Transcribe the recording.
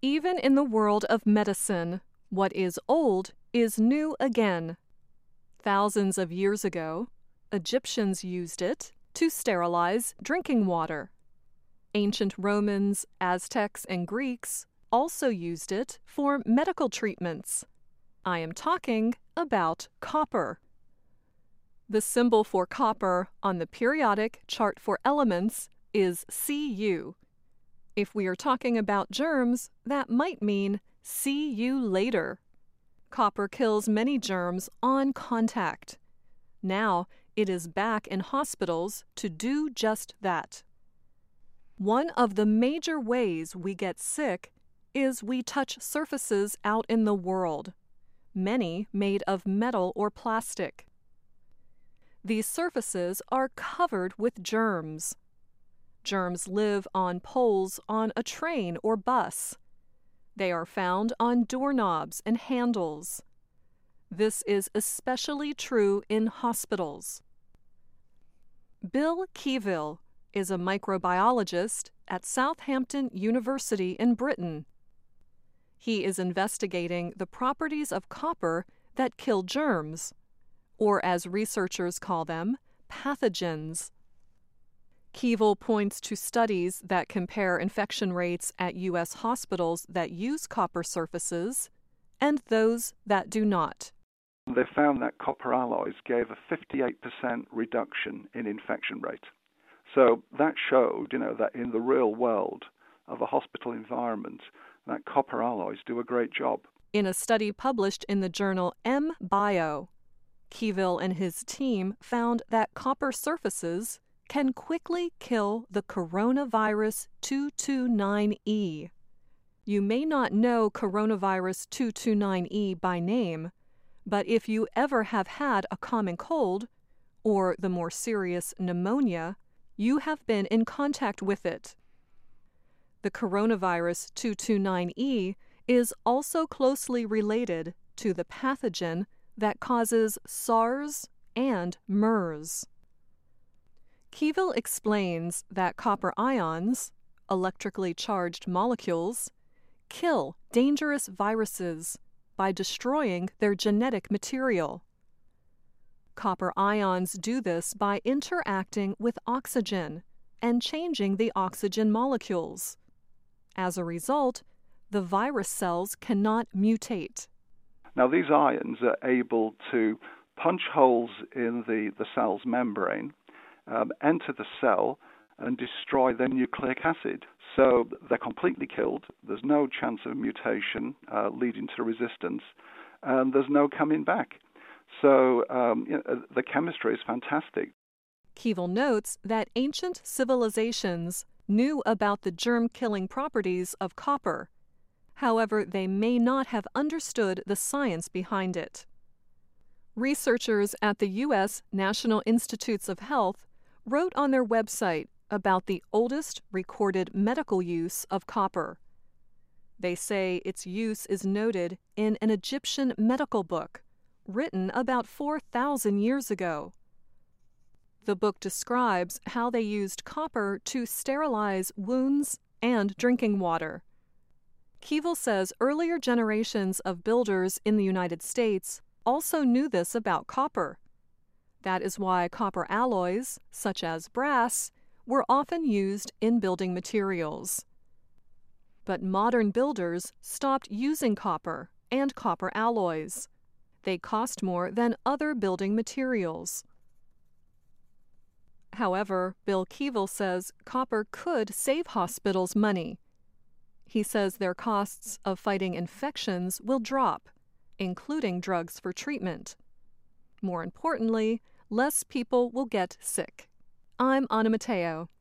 Even in the world of medicine, what is old is new again. Thousands of years ago, Egyptians used it to sterilize drinking water. Ancient Romans, Aztecs, and Greeks also used it for medical treatments. I am talking about copper. The symbol for copper on the periodic chart for elements is Cu. If we are talking about germs, that might mean see you later. Copper kills many germs on contact. Now it is back in hospitals to do just that. One of the major ways we get sick is we touch surfaces out in the world, many made of metal or plastic. These surfaces are covered with germs. Germs live on poles on a train or bus. They are found on doorknobs and handles. This is especially true in hospitals. Bill Keevil is a microbiologist at Southampton University in Britain. He is investigating the properties of copper that kill germs, or as researchers call them, pathogens. Keevil points to studies that compare infection rates at U.S. hospitals that use copper surfaces and those that do not. They found that copper alloys gave a 58% reduction in infection rate. So that showed, that in the real world of a hospital environment, that copper alloys do a great job. In a study published in the journal mBio, Keevil and his team found that copper surfaces can quickly kill the coronavirus 229E. You may not know coronavirus 229E by name, but if you ever have had a common cold, or the more serious pneumonia, you have been in contact with it. The coronavirus 229E is also closely related to the pathogen that causes SARS and MERS. Keevil explains that copper ions, electrically charged molecules, kill dangerous viruses by destroying their genetic material. Copper ions do this by interacting with oxygen and changing the oxygen molecules. As a result, the virus cells cannot mutate. Now, these ions are able to punch holes in the cell's membrane, enter the cell, and destroy their nucleic acid. So they're completely killed. There's no chance of mutation leading to resistance, and there's no coming back. So the chemistry is fantastic. Keevil notes that ancient civilizations knew about the germ-killing properties of copper. However, they may not have understood the science behind it. Researchers at the U.S. National Institutes of Health wrote on their website about the oldest recorded medical use of copper. They say its use is noted in an Egyptian medical book written about 4,000 years ago. The book describes how they used copper to sterilize wounds and drinking water. Keevil says earlier generations of builders in the United States also knew this about copper. That is why copper alloys, such as brass, were often used in building materials. But modern builders stopped using copper and copper alloys. They cost more than other building materials. However, Bill Keevil says copper could save hospitals money. He says their costs of fighting infections will drop, including drugs for treatment. More importantly, less people will get sick. I'm Anna Matteo.